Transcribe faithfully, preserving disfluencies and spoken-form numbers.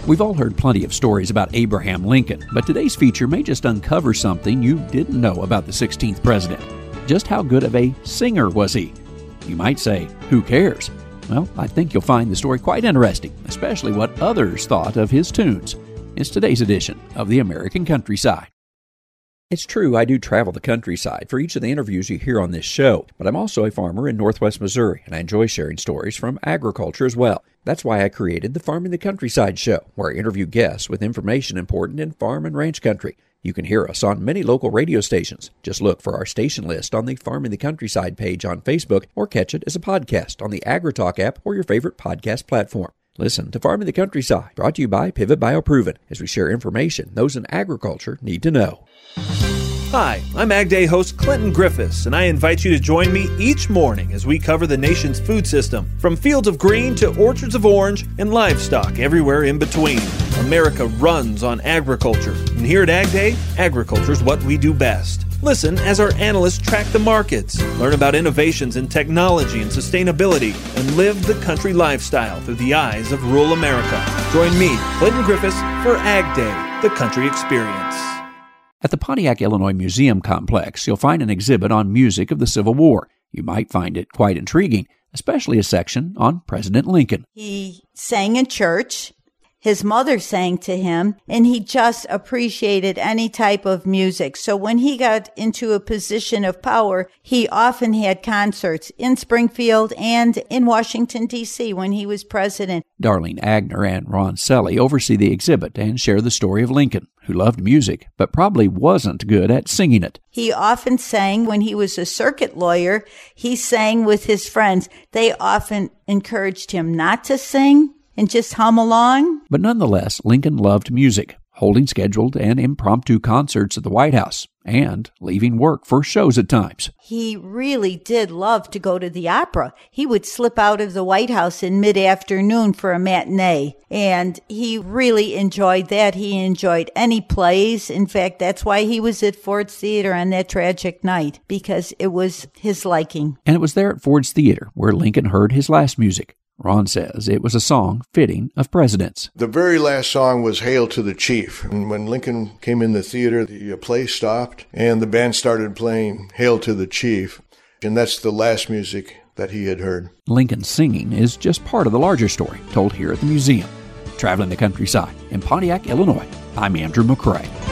We've all heard plenty of stories about Abraham Lincoln, but today's feature may just uncover something you didn't know about the sixteenth president. Just how good of a singer was he? You might say, who cares? Well, I think you'll find the story quite interesting, especially what others thought of his tunes. It's today's edition of the American Countryside. It's true, I do travel the countryside for each of the interviews you hear on this show, but I'm also a farmer in northwest Missouri, and I enjoy sharing stories from agriculture as well. That's why I created the Farming the Countryside show, where I interview guests with information important in farm and ranch country. You can hear us on many local radio stations. Just look for our station list on the Farming the Countryside page on Facebook, or catch it as a podcast on the AgriTalk app or your favorite podcast platform. Listen to Farming the Countryside, brought to you by Pivot BioProven, as we share information those in agriculture need to know. Hi, I'm Ag Day host Clinton Griffiths, and I invite you to join me each morning as we cover the nation's food system, from fields of green to orchards of orange and livestock everywhere in between. America runs on agriculture, and here at Ag Day, agriculture is what we do best. Listen as our analysts track the markets, learn about innovations in technology and sustainability, and live the country lifestyle through the eyes of rural America. Join me, Clinton Griffiths, for Ag Day, the country experience. At the Pontiac, Illinois Museum Complex, you'll find an exhibit on music of the Civil War. You might find it quite intriguing, especially a section on President Lincoln. He sang in church. His mother sang to him, and he just appreciated any type of music. So when he got into a position of power, he often had concerts in Springfield and in Washington, D C when he was president. Darlene Agner and Ron Selly oversee the exhibit and share the story of Lincoln, who loved music, but probably wasn't good at singing it. He often sang when he was a circuit lawyer. He sang with his friends. They often encouraged him not to sing and just hum along. But nonetheless, Lincoln loved music, holding scheduled and impromptu concerts at the White House, and leaving work for shows at times. He really did love to go to the opera. He would slip out of the White House in mid-afternoon for a matinee, and he really enjoyed that. He enjoyed any plays. In fact, that's why he was at Ford's Theater on that tragic night, because it was his liking. And it was there at Ford's Theater where Lincoln heard his last music. Ron says it was a song fitting of presidents. The very last song was Hail to the Chief. And when Lincoln came in the theater, the play stopped and the band started playing Hail to the Chief. And that's the last music that he had heard. Lincoln's singing is just part of the larger story told here at the museum. Traveling the countryside in Pontiac, Illinois, I'm Andrew McCrae.